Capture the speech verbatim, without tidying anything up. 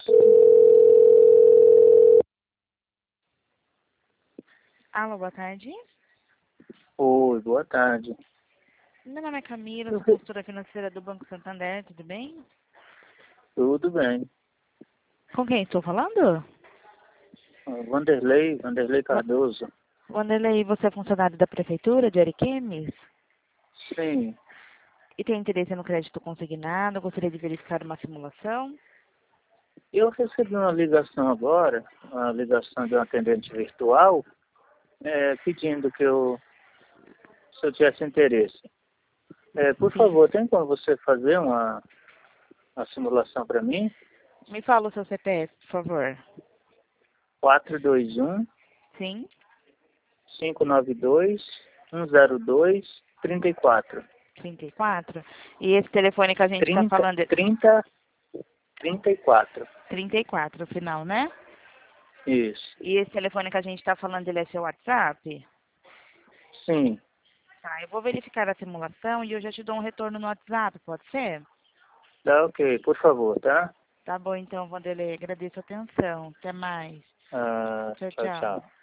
anos. Alô, boa tarde. Oi, boa tarde. Meu nome é Camila, sou consultora financeira do Banco Santander, tudo bem? Tudo bem. Com quem estou falando? Vanderlei, Vanderlei Cardoso. Wanderlei, você é funcionário da Prefeitura de Ariquemes? Sim, E tem interesse no crédito consignado? Gostaria de verificar uma simulação? eu recebi uma ligação agora, uma ligação de um atendente virtual, é, pedindo que eu, se eu tivesse interesse. É, por Sim. favor, tem como você fazer uma, uma simulação para mim? Me fala o seu C P F, por favor. quatro dois um, Sim? cinco nove dois, um zero dois, trinta e quatro. trinta e quatro? E esse telefone que a gente está trinta, falando é trinta, trinta e quatro. trinta e quatro, o final, né? Isso. E esse telefone que a gente está falando, ele é seu WhatsApp? Sim. Tá, eu vou verificar a simulação e eu já te dou um retorno no WhatsApp, pode ser? Tá ok, por favor, tá? Tá bom então, Wanderlei, agradeço a atenção. Até mais. Ah, Tchau, tchau, tchau. tchau.